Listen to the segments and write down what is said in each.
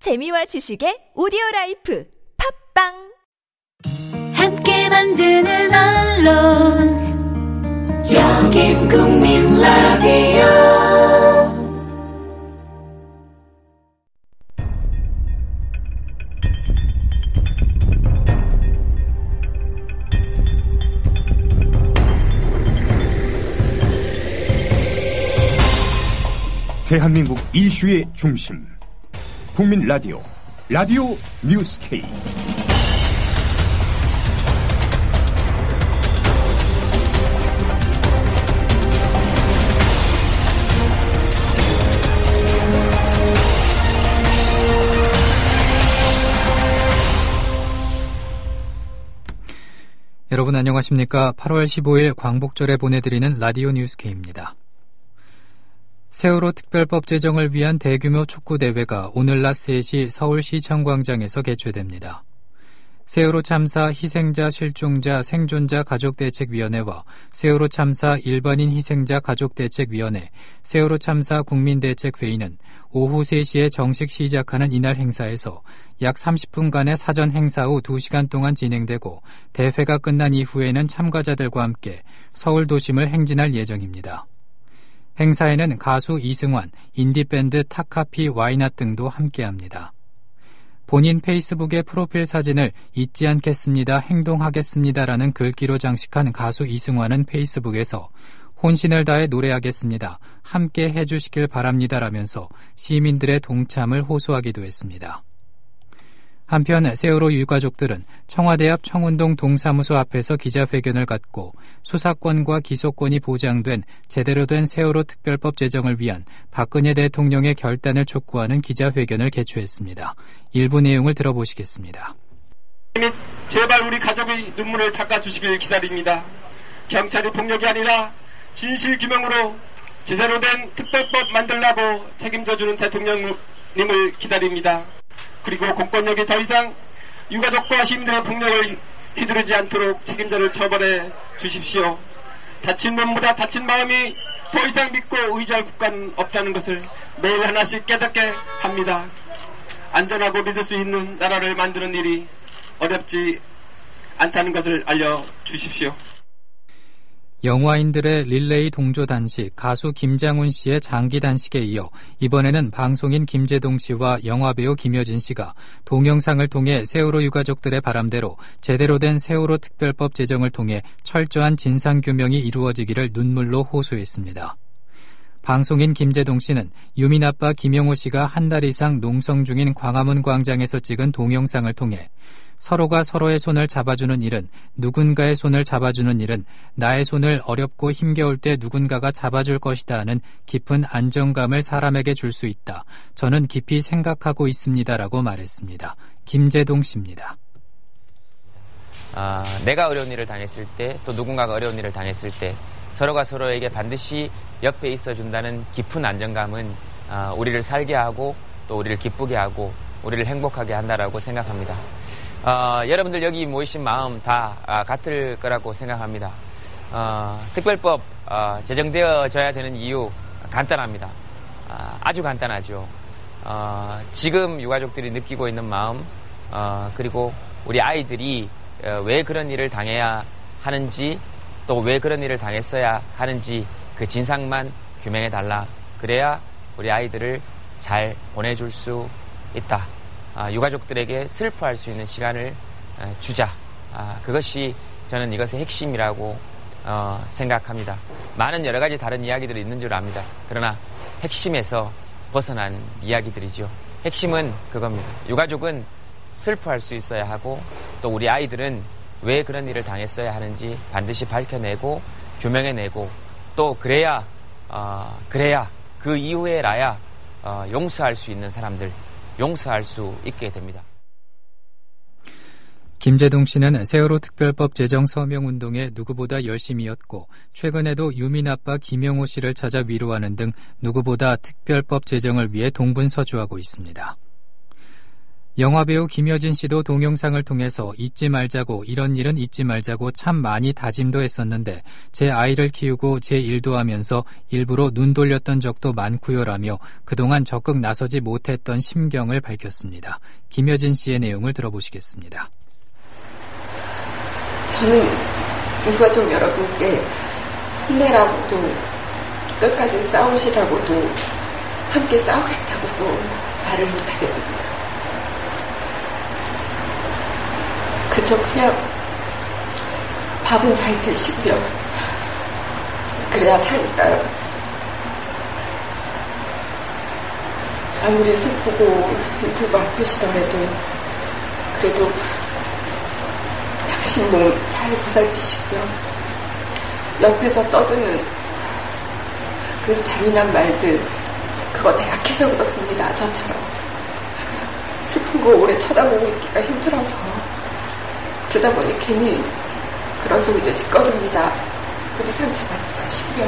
재미와 지식의 오디오라이프 팝빵 함께 만드는 언론 여긴 국민 라디오. 대한민국 이슈의 중심 국민 라디오 뉴스 K. 여러분 안녕하십니까? 8월 15일 광복절에 보내드리는 라디오 뉴스 K입니다. 세월호 특별법 제정을 위한 대규모 축구대회가 오늘 낮 3시 서울시청광장에서 개최됩니다. 세월호 참사 희생자 실종자 생존자 가족대책위원회와 세월호 참사 일반인 희생자 가족대책위원회, 세월호 참사 국민대책회의는 오후 3시에 정식 시작하는 이날 행사에서 약 30분간의 사전 행사 후 2시간 동안 진행되고 대회가 끝난 이후에는 참가자들과 함께 서울 도심을 행진할 예정입니다. 행사에는 가수 이승환, 인디밴드 타카피 와이낫 등도 함께합니다. 본인 페이스북의 프로필 사진을 잊지 않겠습니다, 행동하겠습니다라는 글귀로 장식한 가수 이승환은 페이스북에서 혼신을 다해 노래하겠습니다, 함께 해주시길 바랍니다라면서 시민들의 동참을 호소하기도 했습니다. 한편 세월호 유가족들은 청와대 앞 청운동 동사무소 앞에서 기자회견을 갖고 수사권과 기소권이 보장된 제대로 된 세월호 특별법 제정을 위한 박근혜 대통령의 결단을 촉구하는 기자회견을 개최했습니다. 일부 내용을 들어보시겠습니다. 제발 우리 가족의 눈물을 닦아주시길 기다립니다. 경찰이 폭력이 아니라 진실규명으로 제대로 된 특별법 만들라고 책임져주는 대통령님을 기다립니다. 그리고 공권력이 더 이상 유가족과 시민들의 폭력을 휘두르지 않도록 책임자를 처벌해 주십시오. 다친 몸보다 다친 마음이 더 이상 믿고 의지할 국가는 없다는 것을 매일 하나씩 깨닫게 합니다. 안전하고 믿을 수 있는 나라를 만드는 일이 어렵지 않다는 것을 알려주십시오. 영화인들의 릴레이 동조 단식, 가수 김장훈 씨의 장기 단식에 이어 이번에는 방송인 김재동 씨와 영화배우 김여진 씨가 동영상을 통해 세월호 유가족들의 바람대로 제대로 된 세월호 특별법 제정을 통해 철저한 진상규명이 이루어지기를 눈물로 호소했습니다. 방송인 김재동 씨는 유민 아빠 김영호 씨가 한 달 이상 농성 중인 광화문 광장에서 찍은 동영상을 통해 서로가 서로의 손을 잡아주는 일은, 누군가의 손을 잡아주는 일은 나의 손을 어렵고 힘겨울 때 누군가가 잡아줄 것이다 하는 깊은 안정감을 사람에게 줄 수 있다. 저는 깊이 생각하고 있습니다라고 말했습니다. 김재동 씨입니다. 내가 어려운 일을 당했을 때, 또 누군가가 어려운 일을 당했을 때 서로가 서로에게 반드시 옆에 있어준다는 깊은 안정감은 우리를 살게 하고 또 우리를 기쁘게 하고 우리를 행복하게 한다라고 생각합니다. 여러분들 여기 모이신 마음 다 같을 거라고 생각합니다. 특별법 제정되어져야 되는 이유 간단합니다. 아주 간단하죠. 지금 유가족들이 느끼고 있는 마음, 그리고 우리 아이들이 왜 그런 일을 당해야 하는지, 또 왜 그런 일을 당했어야 하는지 그 진상만 규명해달라. 그래야 우리 아이들을 잘 보내줄 수 있다. 유가족들에게 슬퍼할 수 있는 시간을 주자. 그것이 저는 이것의 핵심이라고 생각합니다. 많은 여러 가지 다른 이야기들이 있는 줄 압니다. 그러나 핵심에서 벗어난 이야기들이죠. 핵심은 그겁니다. 유가족은 슬퍼할 수 있어야 하고, 또 우리 아이들은 왜 그런 일을 당했어야 하는지 반드시 밝혀내고 규명해내고, 또 그래야 그 이후에라야 용서할 수 있는 사람들, 용서할 수 있게 됩니다. 김재동 씨는 세월호 특별법 제정 서명운동에 누구보다 열심이었고, 최근에도 유민 아빠 김영호 씨를 찾아 위로하는 등 누구보다 특별법 제정을 위해 동분서주하고 있습니다. 영화배우 김여진 씨도 동영상을 통해서 잊지 말자고, 이런 일은 잊지 말자고 참 많이 다짐도 했었는데 제 아이를 키우고 제 일도 하면서 일부러 눈 돌렸던 적도 많고요라며 그동안 적극 나서지 못했던 심경을 밝혔습니다. 김여진 씨의 내용을 들어보시겠습니다. 저는 유서좀 여러분께 힘내라고도 끝까지 싸우시라고도 함께 싸우겠다고도 말을 못하겠습니다. 그저 그냥 밥은 잘 드시고요. 그래야 사니까요. 아무리 슬프고 힘들고 아프시더라도 그래도 당신 몸 잘 보살피시고요. 옆에서 떠드는 그 잔인한 말들 그거 다 약해서 그렇습니다. 저처럼 슬픈 거 오래 쳐다보고 있기가 힘들어서 그러다 보니 괜히 그런 소리도 짓거립니다. 그리 상처받지 마시고요.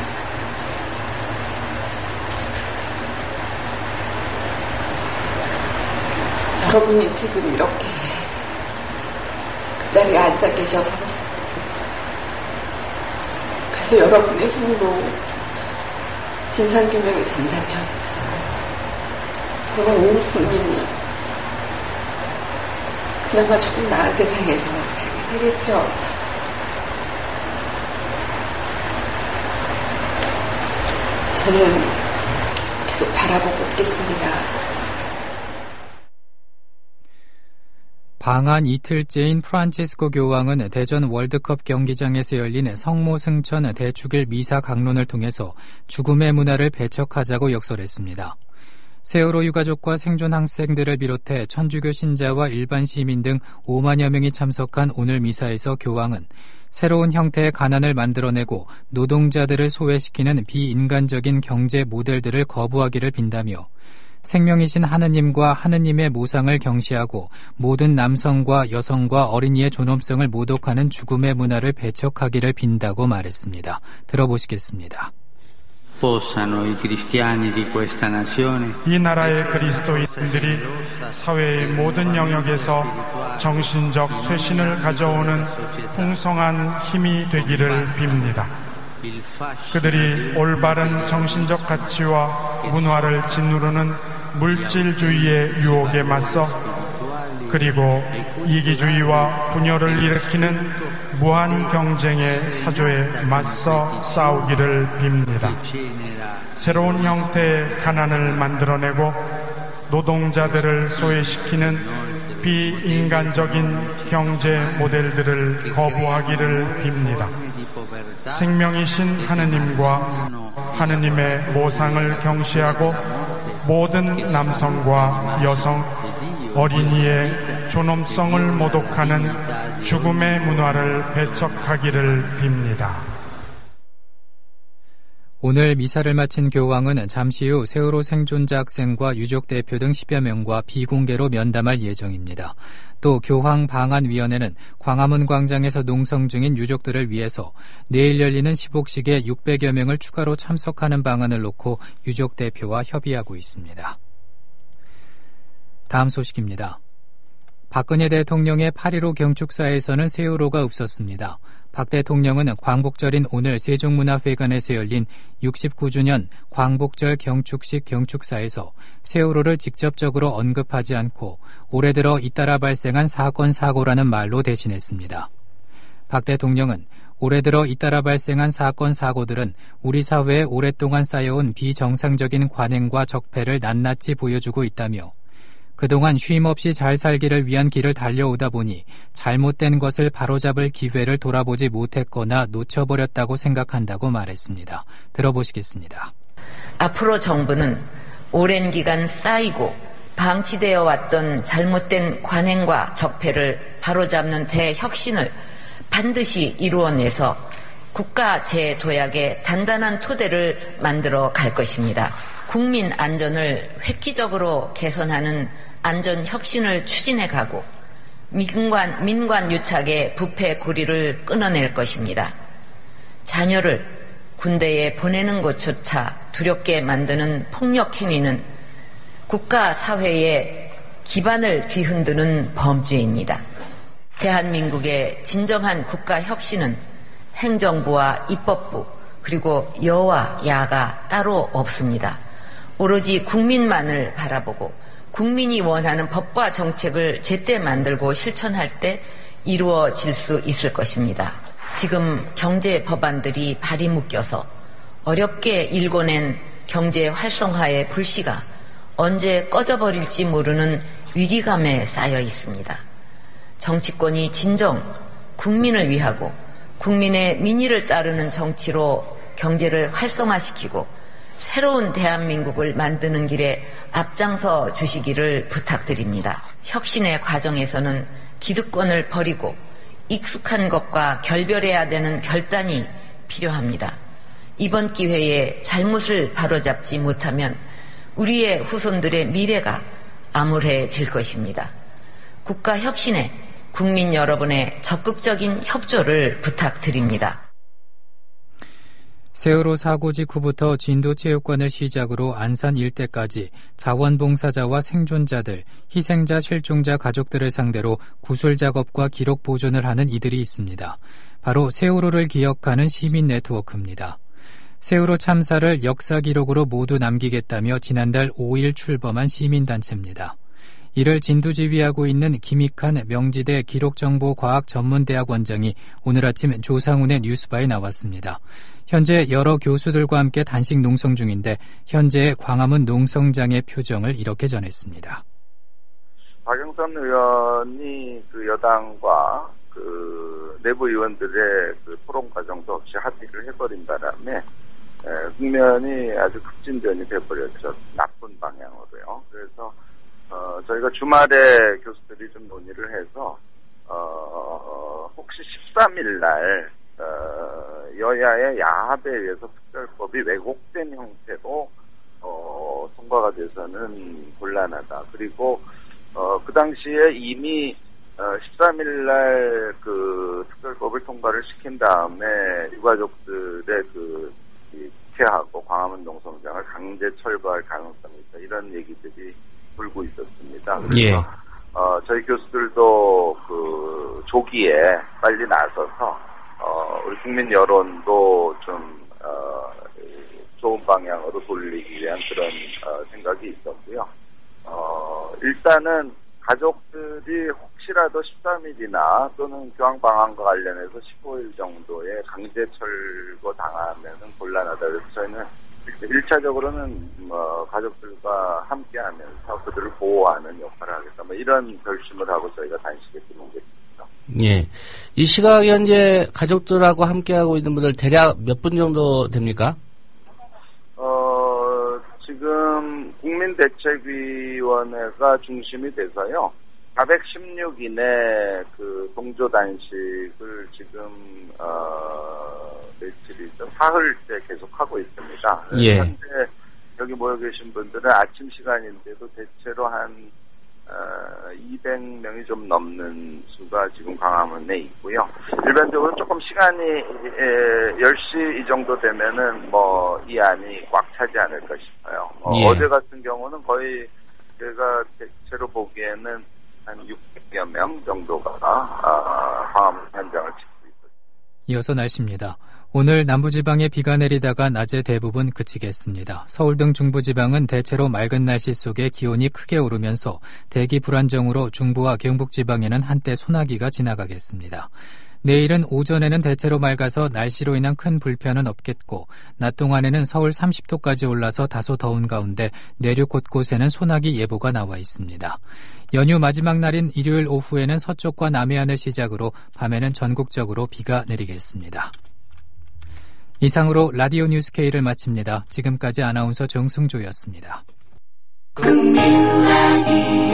여러분이 지금 이렇게 그 자리에 앉아 계셔서 그래서 여러분의 힘으로 진상규명이 된다면 정말 온 국민이 그나마 조금 나은 세상에서 살게 되겠죠. 저는 계속 바라보고 있겠습니다. 방한 이틀째인 프란치스코 교황은 대전 월드컵 경기장에서 열린 성모 승천 대축일 미사 강론을 통해서 죽음의 문화를 배척하자고 역설했습니다. 세월호 유가족과 생존 학생들을 비롯해 천주교 신자와 일반 시민 등 5만여 명이 참석한 오늘 미사에서 교황은 새로운 형태의 가난을 만들어내고 노동자들을 소외시키는 비인간적인 경제 모델들을 거부하기를 빈다며 생명이신 하느님과 하느님의 모상을 경시하고 모든 남성과 여성과 어린이의 존엄성을 모독하는 죽음의 문화를 배척하기를 빈다고 말했습니다. 들어보시겠습니다. 이 나라의 그리스도인들이 사회의 모든 영역에서 정신적 쇄신을 가져오는 풍성한 힘이 되기를 빕니다. 그들이 올바른 정신적 가치와 문화를 짓누르는 물질주의의 유혹에 맞서 그리고 이기주의와 분열을 일으키는 무한 경쟁의 사조에 맞서 싸우기를 빕니다. 새로운 형태의 가난을 만들어내고 노동자들을 소외시키는 비인간적인 경제 모델들을 거부하기를 빕니다. 생명이신 하느님과 하느님의 모상을 경시하고 모든 남성과 여성, 어린이의 존엄성을 모독하는 죽음의 문화를 배척하기를 빕니다. 오늘 미사를 마친 교황은 잠시 후 세월호 생존자 학생과 유족 대표 등 10여 명과 비공개로 면담할 예정입니다. 또 교황 방한위원회는 광화문 광장에서 농성 중인 유족들을 위해서 내일 열리는 시복식에 600여 명을 추가로 참석하는 방안을 놓고 유족 대표와 협의하고 있습니다. 다음 소식입니다. 박근혜 대통령의 8.15 경축사에서는 세월호가 없었습니다. 박 대통령은 광복절인 오늘 세종문화회관에서 열린 69주년 광복절 경축식 경축사에서 세월호를 직접적으로 언급하지 않고 올해 들어 잇따라 발생한 사건 사고라는 말로 대신했습니다. 박 대통령은 올해 들어 잇따라 발생한 사건 사고들은 우리 사회에 오랫동안 쌓여온 비정상적인 관행과 적폐를 낱낱이 보여주고 있다며 그동안 쉼없이 잘 살기를 위한 길을 달려오다 보니 잘못된 것을 바로잡을 기회를 돌아보지 못했거나 놓쳐버렸다고 생각한다고 말했습니다. 들어보시겠습니다. 앞으로 정부는 오랜 기간 쌓이고 방치되어 왔던 잘못된 관행과 적폐를 바로잡는 대혁신을 반드시 이루어내서 국가 재도약의 단단한 토대를 만들어 갈 것입니다. 국민 안전을 획기적으로 개선하는 안전혁신을 추진해 가고 민관 유착의 부패 고리를 끊어낼 것입니다. 자녀를 군대에 보내는 것조차 두렵게 만드는 폭력 행위는 국가 사회의 기반을 뒤흔드는 범죄입니다. 대한민국의 진정한 국가 혁신은 행정부와 입법부 그리고 여와 야가 따로 없습니다. 오로지 국민만을 바라보고 국민이 원하는 법과 정책을 제때 만들고 실천할 때 이루어질 수 있을 것입니다. 지금 경제 법안들이 발이 묶여서 어렵게 일궈낸 경제 활성화의 불씨가 언제 꺼져버릴지 모르는 위기감에 쌓여 있습니다. 정치권이 진정 국민을 위하고 국민의 민의를 따르는 정치로 경제를 활성화시키고 새로운 대한민국을 만드는 길에 앞장서 주시기를 부탁드립니다. 혁신의 과정에서는 기득권을 버리고 익숙한 것과 결별해야 되는 결단이 필요합니다. 이번 기회에 잘못을 바로잡지 못하면 우리의 후손들의 미래가 암울해질 것입니다. 국가 혁신에 국민 여러분의 적극적인 협조를 부탁드립니다. 세월호 사고 직후부터 진도체육관을 시작으로 안산 일대까지 자원봉사자와 생존자들, 희생자, 실종자 가족들을 상대로 구술 작업과 기록 보존을 하는 이들이 있습니다. 바로 세월호를 기억하는 시민 네트워크입니다. 세월호 참사를 역사 기록으로 모두 남기겠다며 지난달 5일 출범한 시민단체입니다. 이를 진두지휘하고 있는 김익한 명지대 기록정보과학전문대학 원장이 오늘 아침 조상훈의 뉴스바에 나왔습니다. 현재 여러 교수들과 함께 단식 농성 중인데 현재의 광화문 농성장의 표정을 이렇게 전했습니다. 박영선 의원이 여당과 내부 의원들의 토론 과정도 없이 합의를 해버린 바람에 국면이 아주 급진전이 돼버렸죠. 나쁜 방향으로요. 그래서 저희가 주말에 교수들이 좀 논의를 해서 혹시 13일 날 여야의 야합에 의해서 특별법이 왜곡된 형태로 통과가 돼서는 곤란하다. 그리고 그 당시에 이미 13일 날 특별법을 통과를 시킨 다음에 유가족들의 국회하고 광화문 농성장을 강제 철거할 가능성이 있다. 이런 얘기들이 돌고 있었습니다. 그래서 저희 교수들도 조기에 빨리 나서서 우리 국민 여론도 좀 좋은 방향으로 돌리기 위한 그런 생각이 있었고요. 일단은 가족들이 혹시라도 13일이나 또는 교황 방한과 관련해서 15일 정도의 강제 철거 당하면은 곤란하다. 그래서 저희는 1차적으로는 가족들과 함께하면서 그들을 보호하는 역할을 하겠다. 이런 결심을 하고 저희가 단식에 들어온 게 있습니다. 예, 이 시각 현재 가족들하고 함께하고 있는 분들 대략 몇 분 정도 됩니까? 지금 국민대책위원회가 중심이 돼서요. 416인의 동조 단식을 지금 며칠이죠. 사흘째 계속하고 있습니다. 예. 현재 여기 모여 계신 분들은 아침 시간인데도 대체로 한 200명이 좀 넘는 수가 지금 광화문에 있고요. 일반적으로 조금 시간이 10시 이 정도 되면은 이 안이 꽉 차지 않을까 싶어요. 예. 어제 같은 경우는 거의 제가 대체로 보기에는 한 600여 명 정도가 광화문 현장을 찍고 있습니다. 이어서 날씨입니다. 오늘 남부지방에 비가 내리다가 낮에 대부분 그치겠습니다. 서울 등 중부지방은 대체로 맑은 날씨 속에 기온이 크게 오르면서 대기 불안정으로 중부와 경북지방에는 한때 소나기가 지나가겠습니다. 내일은 오전에는 대체로 맑아서 날씨로 인한 큰 불편은 없겠고 낮 동안에는 서울 30도까지 올라서 다소 더운 가운데 내륙 곳곳에는 소나기 예보가 나와 있습니다. 연휴 마지막 날인 일요일 오후에는 서쪽과 남해안을 시작으로 밤에는 전국적으로 비가 내리겠습니다. 이상으로 라디오 뉴스 K를 마칩니다. 지금까지 아나운서 정승조였습니다. 국민 라디오